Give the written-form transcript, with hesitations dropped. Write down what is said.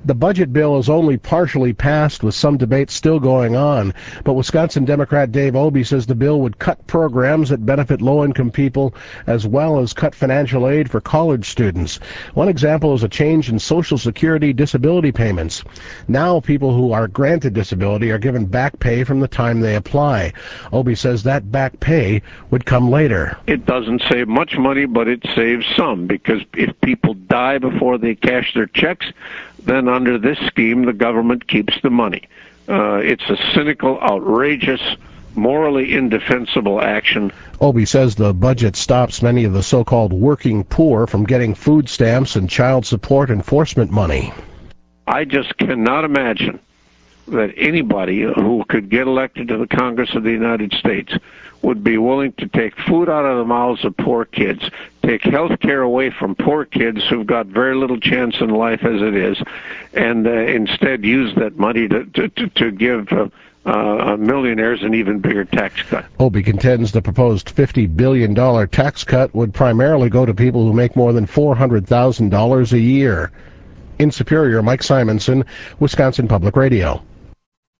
The budget bill is only partially passed, with some debate still going on, but Wisconsin Democrat Dave Obey says the bill would cut programs that benefit low-income people as well as cut financial aid for college students. One example is a change in Social Security disability payments. Now people who are granted disability are given back pay from the time they apply. Obey says that back pay would come later. It doesn't save much money, but it saves some, because if people die before they cash their checks, then under this scheme, the government keeps the money. It's a cynical, outrageous, morally indefensible action. Obey says the budget stops many of the so-called working poor from getting food stamps and child support enforcement money. I just cannot imagine that anybody who could get elected to the Congress of the United States would be willing to take food out of the mouths of poor kids, take health care away from poor kids who've got very little chance in life as it is, and instead use that money to give millionaires an even bigger tax cut. Obey contends the proposed $50 billion tax cut would primarily go to people who make more than $400,000 a year. In Superior, Mike Simonson, Wisconsin Public Radio.